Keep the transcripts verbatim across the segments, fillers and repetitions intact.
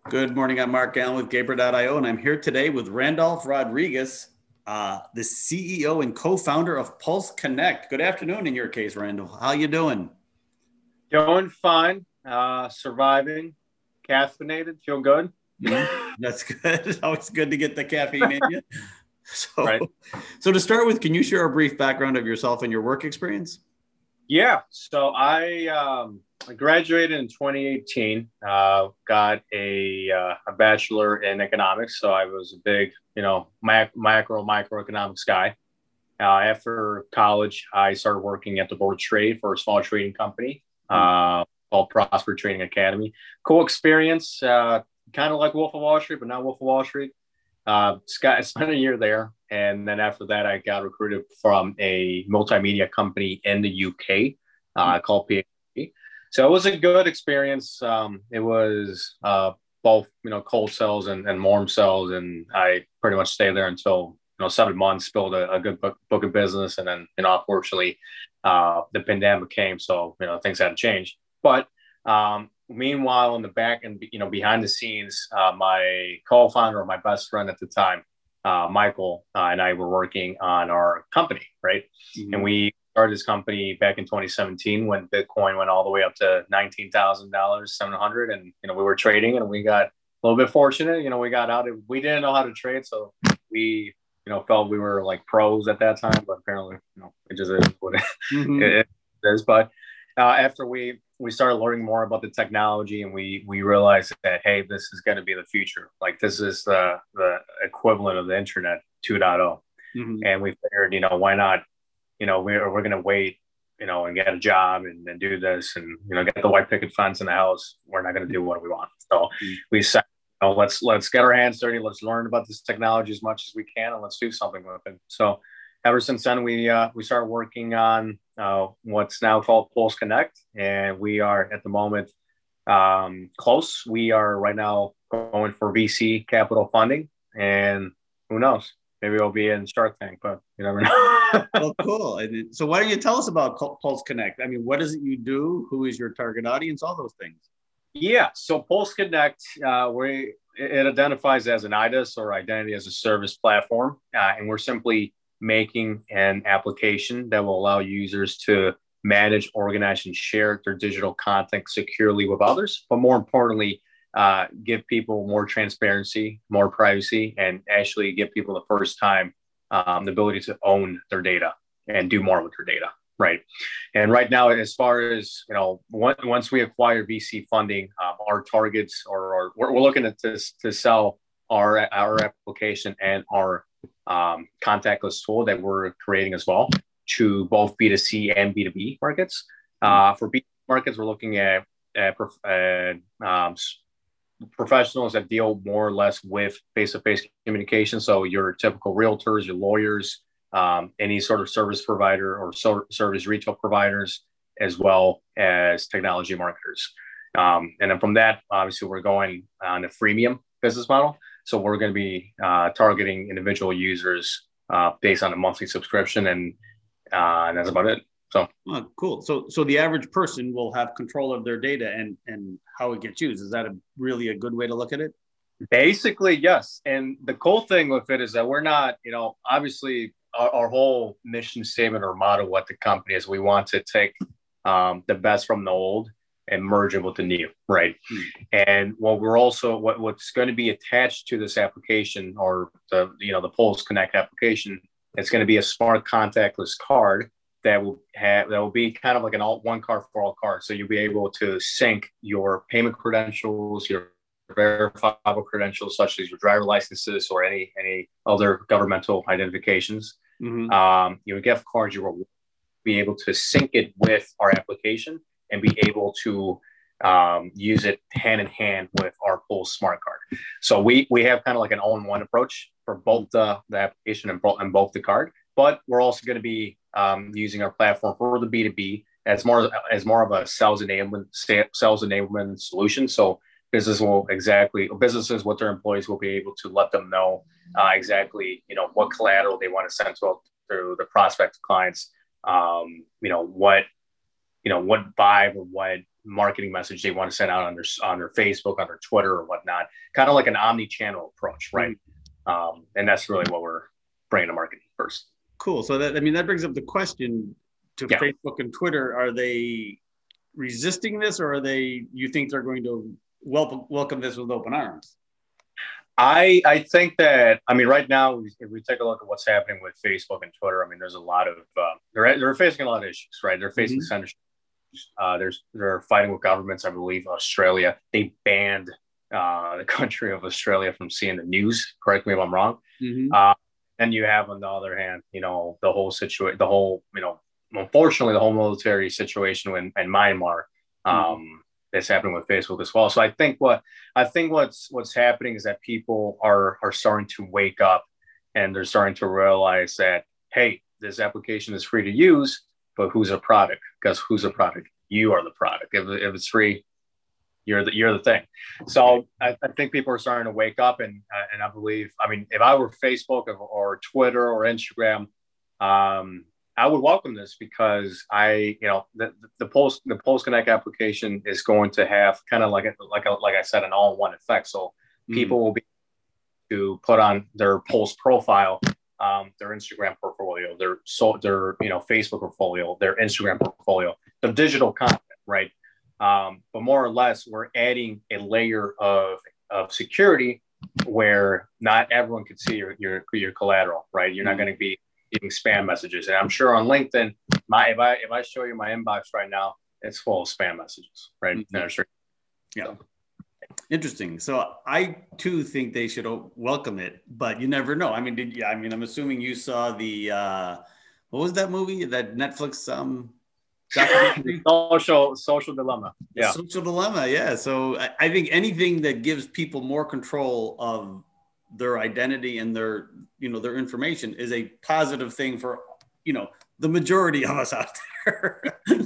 Good morning. I'm Mark Allen with Gaber dot io, and I'm here today with Randolph Rodriguez, uh, the C E O and co-founder of Pulse Connect. Good afternoon in your case, Randolph. How you doing? Doing fine, uh, surviving, caffeinated, feel good. Mm-hmm. That's good. Always good to get the caffeine in you. So, Right. so to start with, can you share a brief background of yourself and your work experience? Yeah. So I, um, I graduated in twenty eighteen, uh, got a, uh, a bachelor in economics. So I was a big, you know, mac- macro, microeconomics guy. Uh, after college, I started working at the board of trade for a small trading company uh, called Prosper Trading Academy. Cool experience, uh, kind of like Wolf of Wall Street, but not Wolf of Wall Street. Uh, Scott, I spent a year there. And then after that, I got recruited from a multimedia company in the U K uh, called P H P. So it was a good experience. Um, it was uh, both, you know, cold sales and, and warm sales. And I pretty much stayed there until, you know, seven months, built a, a good book, book of business. And then, you know, unfortunately, uh, the pandemic came. So, you know, things had to change. But um, meanwhile, in the back and, you know, behind the scenes, uh, my co-founder or my best friend at the time, uh, Michael uh, and I were working on our company, right? Mm-hmm. And we started this company back in twenty seventeen when Bitcoin went all the way up to nineteen thousand dollars, seven hundred. And, you know, we were trading and we got a little bit fortunate. You know, we got out. We didn't know how to trade. So we, you know, felt we were like pros at that time, but apparently, you know, it just is what it, mm-hmm. it is. But uh, after we, we started learning more about the technology and we we realized that, hey, this is going to be the future. Like this is the, the equivalent of the internet two point oh. Mm-hmm. And we figured, you know, why not, you know, we're, we're going to wait, you know, and get a job and, and do this and, you know, get the white picket fence in the house. We're not going to do what we want. So mm-hmm. we said, you know, let's, let's get our hands dirty. Let's learn about this technology as much as we can and let's do something with it. So ever since then, we uh, we started working on uh, what's now called Pulse Connect, and we are at the moment um, close. We are right now going for V C capital funding, and who knows? Maybe it'll be in Shark Tank, but you never know. Well, cool. So why don't you tell us about Pulse Connect? I mean, what is it you do? Who is your target audience? All those things. Yeah. So Pulse Connect, uh, we it identifies as an I D A S or Identity as a Service platform, uh, and we're simply making an application that will allow users to manage, organize, and share their digital content securely with others. But more importantly, uh, give people more transparency, more privacy, and actually give people the first time um, the ability to own their data and do more with their data. Right. And right now, as far as, you know, once we acquire V C funding, um, our targets or, or we're, we're looking at this to sell our, our application and our um, contactless tool that we're creating as well to both B two C and B two B markets. Uh, for B two B markets, we're looking at, at uh, um, professionals that deal more or less with face-to-face communication. So your typical realtors, your lawyers, um, any sort of service provider or so, service retail providers, as well as technology marketers. Um, and then from that, obviously, we're going on a freemium business model. So we're going to be uh, targeting individual users uh, based on a monthly subscription, and uh, and that's about it. So oh, cool. So so the average person will have control of their data and and how it gets used. Is that a really a good way to look at it? Basically, yes. And the cool thing with it is that we're not, you know, obviously our, our whole mission statement or motto at the company is we want to take um, the best from the old and merge it with the new, right? Mm. And what we're also what, what's going to be attached to this application or the you know the Pulse Connect application, it's going to be a smart contactless card that will have that will be kind of like an all one card for all cards. So you'll be able to sync your payment credentials, your verifiable credentials such as your driver licenses or any any other governmental identifications. Mm-hmm. Um, your gift cards, you will be able to sync it with our application and be able to um, use it hand in hand with our Pulse Smart Card. So we we have kind of like an all-in-one approach for both the, the application and, and both the card. But we're also going to be um, using our platform for the B two B as more as more of a sales enablement sales enablement solution. So business will exactly businesses with their employees will be able to let them know uh, exactly you know what collateral they want to send to, to the prospective clients. Um, you know what you know what vibe or what marketing message they want to send out on their on their Facebook, on their Twitter, or whatnot. Kind of like an omni-channel approach, right? Mm-hmm. Um, and that's really what we're bringing to market first. Cool. So that I mean that brings up the question to yeah. Facebook and Twitter: are they resisting this, or are they? You think they're going to welcome welcome this with open arms? I I think that I mean right now if we take a look at what's happening with Facebook and Twitter, I mean there's a lot of uh, they're they're facing a lot of issues, right? They're facing mm-hmm. censorship. Uh, there's they're fighting with governments. I believe Australia, they banned uh, the country of Australia from seeing the news. Correct me if I'm wrong. Mm-hmm. Uh, and you have on the other hand, you know, the whole situation, the whole, you know, unfortunately, the whole military situation in, in Myanmar. Um, mm-hmm. That's happening with Facebook as well. So I think what I think what's what's happening is that people are are starting to wake up, and they're starting to realize that, hey, this application is free to use, but who's a product? Because who's a product? You are the product. If, if it's free, you're the you're the thing. So I, I think people are starting to wake up, and uh, and I believe, I mean, if I were Facebook or, or Twitter or Instagram, um, I would welcome this because I, you know, the the Pulse the Pulse Connect application is going to have kind of like a, like a, like I said, an all-in-one effect. So mm. people will be able to put on their Pulse profile, um, their Instagram portfolio, their so their you know Facebook portfolio, their Instagram portfolio, the digital content, right? Um, but more or less, we're adding a layer of of security where not everyone can see your your your collateral, right? You're mm. not going to be getting spam messages. And I'm sure on LinkedIn, my if I if I show you my inbox right now, it's full of spam messages, right? Mm-hmm. Sure. Yeah. So. Interesting. So I too think they should welcome it, but you never know. I mean, did you, I mean, I'm assuming you saw the uh, what was that movie? That Netflix um documentary? social social dilemma. Yeah. Social dilemma. Yeah. So I, I think anything that gives people more control of their identity and their, you know, their information is a positive thing for, you know, the majority of us out there.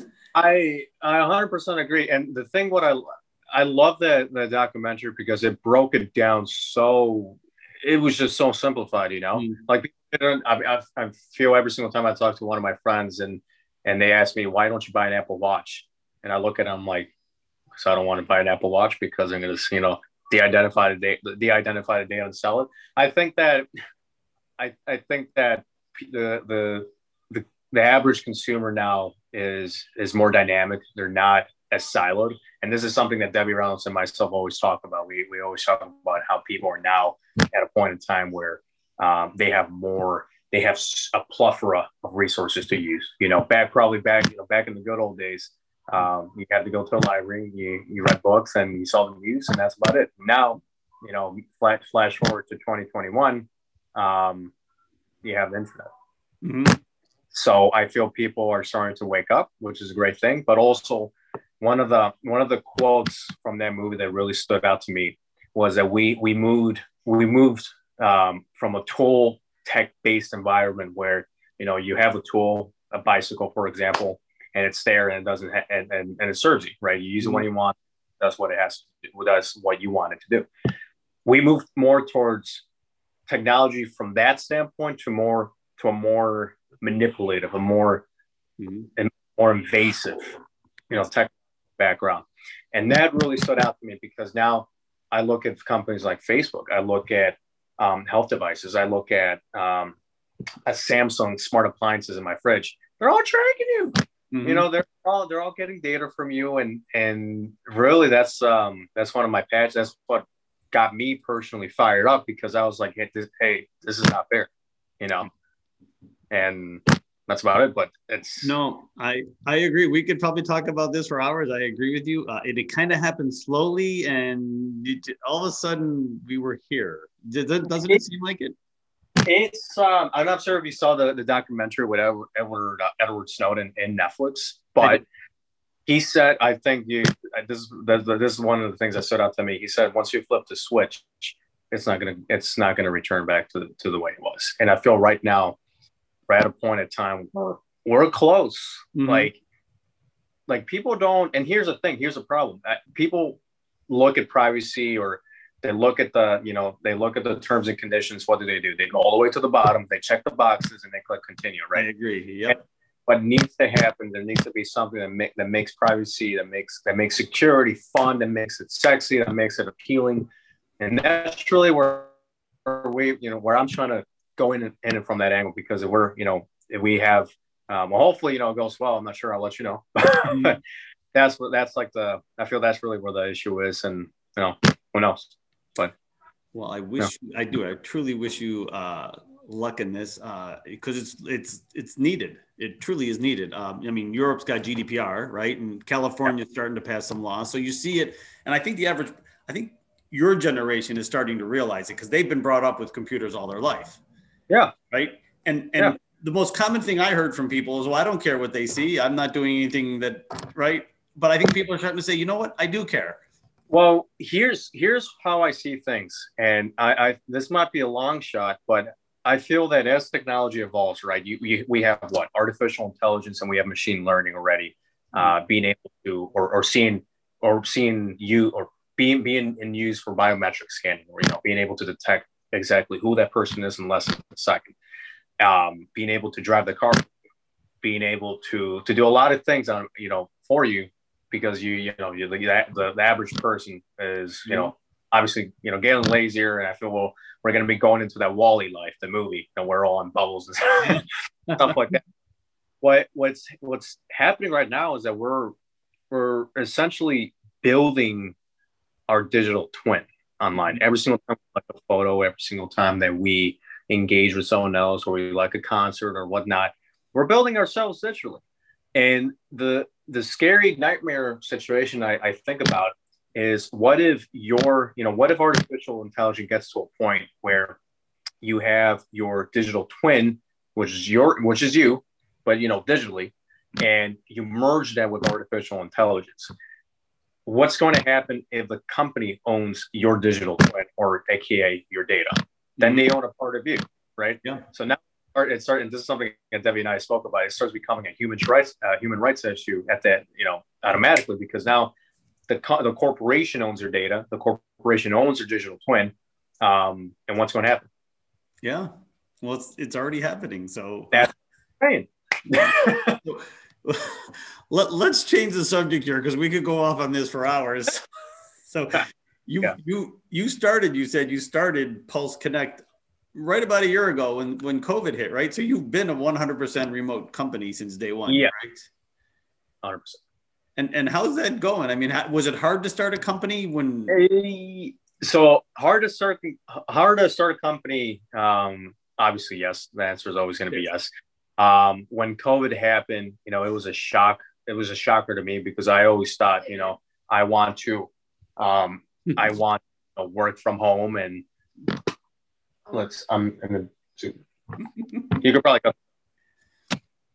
I I one hundred percent agree. And the thing, what I I love that the documentary because it broke it down so, it was just so simplified, you know, mm. like I, I feel every single time I talk to one of my friends and and they ask me, why don't you buy an Apple Watch? And I look at them like, because I don't want to buy an Apple Watch because I'm going to, you know, de-identify the data, de-identify the data and sell it. I think that, I, I think that the, the the the average consumer now is is more dynamic. They're not as siloed, and this is something that Debbie Reynolds and myself always talk about. We we always talk about how people are now at a point in time where um, they have more, they have a plethora of resources to use. You know, back probably back you know back in the good old days. Um, you had to go to a library, you, you read books and you saw the news and that's about it. Now, you know, flash, flash forward to twenty twenty-one, um, you have the internet. Mm-hmm. So I feel people are starting to wake up, which is a great thing. But also one of the, one of the quotes from that movie that really stood out to me was that we, we moved, we moved um, from a tool tech-based environment where, you know, you have a tool, a bicycle, for example, and it's there and it doesn't, ha- and, and, and it serves you, right? You use it when you want. That's what it has to do. That's what you want it to do. We moved more towards technology from that standpoint to more, to a more manipulative, a more, mm-hmm. and more invasive, you know, tech background. And that really stood out to me because now I look at companies like Facebook. I look at um, health devices. I look at um, a Samsung smart appliances in my fridge. They're all tracking you. Mm-hmm. You know, they're all they're all getting data from you, and and really that's um that's one of my passions. That's what got me personally fired up because I was like, hey, this, hey, this is not fair, you know, and that's about it. But it's no, I I agree. We could probably talk about this for hours. I agree with you. Uh, it, it kind of happened slowly, and it, all of a sudden we were here. Doesn't doesn't it seem like it? It's um, I'm not sure if you saw the, the documentary with Edward Edward, uh, Edward Snowden in Netflix, but he said, I think you this this this is one of the things that stood out to me. He said once you flip the switch, it's not gonna it's not gonna return back to the, to the way it was. And I feel right now we're at a point in time where we're close. Mm-hmm. Like like people don't. And here's the thing. Here's the problem. People look at privacy or they look at the, you know, they look at the terms and conditions. What do they do? They go all the way to the bottom. They check the boxes and they click continue, right? I agree. Yep. what needs to happen. There needs to be something that make that makes privacy, that makes that makes security fun, that makes it sexy, that makes it appealing, and that's really where, where we, you know, where I'm trying to go in and, in and from that angle, because if we're, you know, if we have, um, well, hopefully, you know, it goes well. I'm not sure. I'll let you know. Mm-hmm. that's what that's like the. I feel that's really where the issue is, and you know, who knows? But well, I wish yeah. I do. I truly wish you uh, luck in this uh, because it's it's it's needed. It truly is needed. Um, I mean, Europe's got G D P R, right, and California's yeah. starting to pass some laws. So you see it, and I think the average. I think your generation is starting to realize it because they've been brought up with computers all their life. Yeah. Right. And and yeah. the most common thing I heard from people is, well, I don't care what they see. I'm not doing anything that, right. But I think people are starting to say, you know what? I do care. Well, here's here's how I see things. And I, I this might be a long shot, but I feel that as technology evolves, right, you, we, we have what? Artificial intelligence, and we have machine learning already, uh, being able to, or, or seeing, or seeing you, or being being in use for biometric scanning, or, you know, being able to detect exactly who that person is in less than a second, um, being able to drive the car, being able to to do a lot of things on, you know, for you, because you you know you the, the, the average person is, you know, obviously, you know, getting lazier, and I feel, well, we're going to be going into that Wall-E life, the movie, and we're all in bubbles and stuff like that. What what's what's happening right now is that we're we're essentially building our digital twin online. Every single time we like a photo, every single time that we engage with someone else, or we like a concert or whatnot, we're building ourselves digitally. And the the scary nightmare situation I, I think about is, what if your, you know, what if artificial intelligence gets to a point where you have your digital twin, which is your, which is you, but, you know, digitally, and you merge that with artificial intelligence. What's going to happen if the company owns your digital twin, or A K A your data? Then they own a part of you, right? Yeah. So now it started, and this is something that Debbie and I spoke about. It starts becoming a human rights, uh, human rights issue at that, you know, automatically, because now the co- the corporation owns your data, the corporation owns your digital twin, um, and what's going to happen? Yeah, well, it's it's already happening. So that's right. Let, let's change the subject here, because we could go off on this for hours. So you yeah. you you started, you said you started Pulse Connect right about a year ago when, when COVID hit, right? So you've been a one hundred percent remote company since day one, yeah. right? one hundred percent. And and how's that going? I mean, how, was it hard to start a company when? Hey, so hard to start, hard to start a company. Um, obviously, yes. The answer is always going to be yes. Um, when COVID happened, you know, it was a shock. It was a shocker to me, because I always thought, you know, I want to, um, I want to work from home, and let's, I'm, I'm gonna, you could probably go.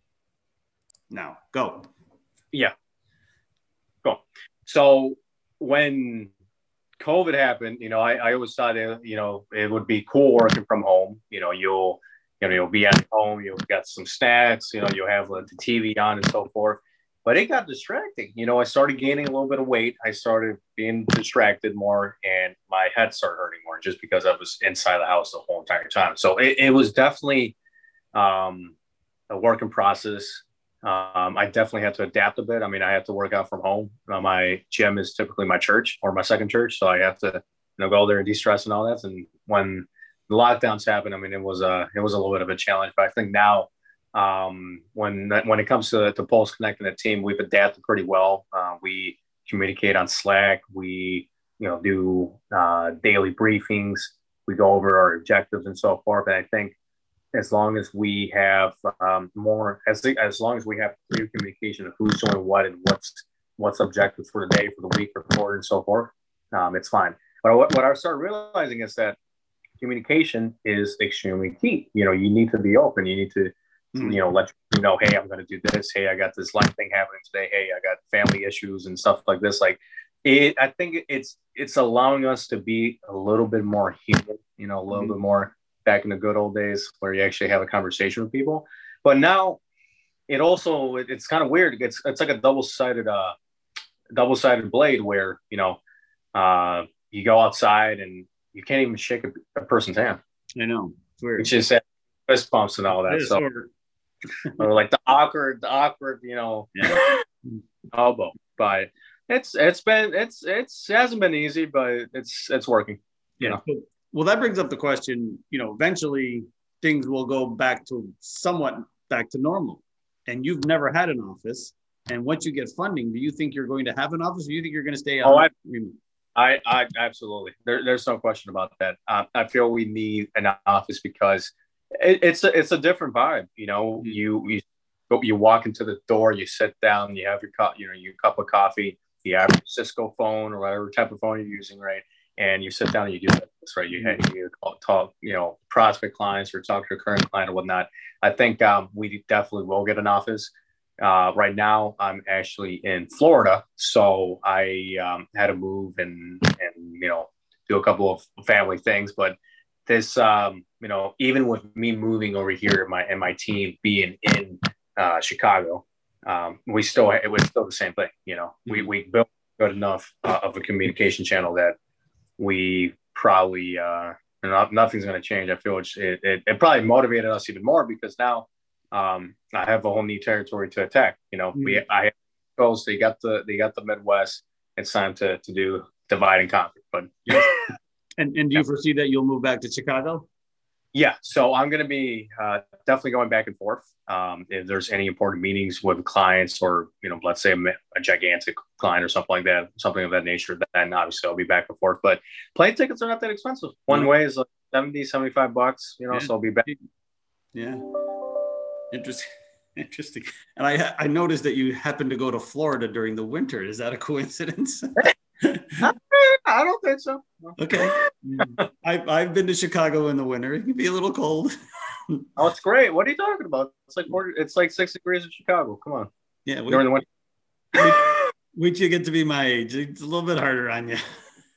Now, go. Yeah. Go. So when COVID happened, you know, I, I always thought, it, you know, it would be cool working from home. You know, you'll, you know, you'll be at home, you'll get some snacks, you know, you'll have the T V on and so forth. But it got distracting. You know, I started gaining a little bit of weight. I started being distracted more, and my head started hurting more, just because I was inside the house the whole entire time. So it, it was definitely um, a work in process. Um, I definitely had to adapt a bit. I mean, I had to work out from home. Uh, my gym is typically my church, or my second church. So I have to, you know, go there and de-stress and all that. And when the lockdowns happened, I mean, it was a, it was a little bit of a challenge, but I think now, Um, when when it comes to, to Pulse Connect and the team, we've adapted pretty well. Uh, we communicate on Slack. We, you know, do uh, daily briefings. We go over our objectives and so forth. And I think as long as we have um, more, as as long as we have clear communication of who's doing what and what's what's objectives for the day, for the week, for the quarter, and so forth, um, it's fine. But what, what I started realizing is that communication is extremely key. You know, you need to be open. You need to, you know, let you know, hey, I'm going to do this. Hey, I got this life thing happening today. Hey, I got family issues and stuff like this. Like it, I think it's, it's allowing us to be a little bit more human, you know, a little mm-hmm. bit more back in the good old days where you actually have a conversation with people. But now it also, it, it's kind of weird. It's, it's like a double-sided, uh, double-sided blade where, you know, uh, you go outside and you can't even shake a, a person's hand. I know. It's weird. It's just fist bumps and all that. So. Or, or like the awkward, the awkward, you know, Yeah. elbow. But it's it's been it's it's it hasn't been easy, but it's it's working. You Yeah. know. Well, that brings up the question, you know, eventually things will go back to somewhat back to normal. And you've never had an office. And once you get funding, do you think you're going to have an office, or do you think you're going to stay Oh, on? I, I, I absolutely. There, there's no question about that. Uh, I feel we need an office because it, it's a, it's a different vibe. You know, Mm-hmm. you you you walk into the door, you sit down, you have your cup, you know, your cup of coffee, you have your Cisco phone or whatever type of phone you're using, right? And you sit down and you do this, right? You, mm-hmm. you talk, you know, prospect clients or talk to a current client or whatnot. I think um, we definitely will get an office. Uh, right now, I'm actually in Florida, so I um, had to move and and you know do a couple of family things. But this, um, you know, even with me moving over here, my and my team being in uh, Chicago, um, we still it was still the same thing. You know, we we built good enough uh, of a communication channel that we probably uh, not, nothing's going to change. I feel it, it it probably motivated us even more because now. Um, I have a whole new territory to attack. You know, mm-hmm. we I have goals. They got the they got the Midwest. It's time to to do divide and conquer. But yes. and and do you yeah. foresee that you'll move back to Chicago? Yeah, so I'm going to be uh, definitely going back and forth. Um, if there's any important meetings with clients, or you know, let's say a, a gigantic client or something like that, something of that nature, then obviously I'll be back and forth. But plane tickets are not that expensive. One yeah. way is like seventy, seventy-five bucks. You know, yeah. so I'll be back. Yeah. Interesting. Interesting. And I I noticed that you happened to go to Florida during the winter. Is that a coincidence? I don't think so. Okay. I've, I've been to Chicago in the winter. It can be a little cold. Oh, it's great. What are you talking about? It's like forty, it's like six degrees in Chicago. Come on. Yeah. We, during the winter. Wait till you get to be my age. It's a little bit harder on you.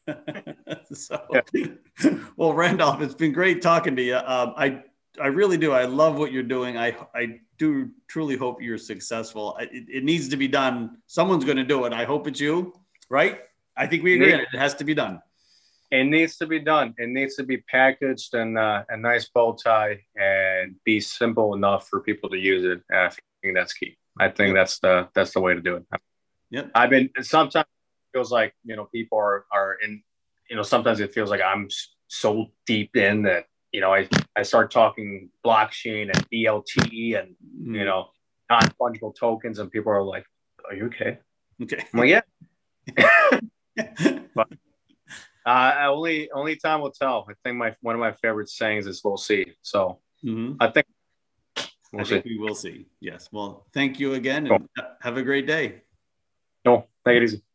so, yeah. Well, Randolph, it's been great talking to you. Um, I I really do. I love what you're doing. I, I do truly hope you're successful. I, it, it needs to be done. Someone's going to do it. I hope it's you, right? I think we agree. It, it has to be done. It needs to be done. It needs to be packaged in uh, a nice bow tie and be simple enough for people to use it. And I think that's key. I think yep. that's the that's the way to do it. Yep. I've been sometimes it feels like you know people are are in you know sometimes it feels like I'm so deep in that. You know, I, I start talking blockchain and B L T and, mm. you know, non-fungible tokens, and people are like, are you okay? Okay. I'm like, yeah. But uh, only only time will tell. I think my one of my favorite sayings is we'll see. So mm-hmm. I think we'll I think see. we will see. Yes. Well, thank you again, and cool. have a great day. No, take it easy.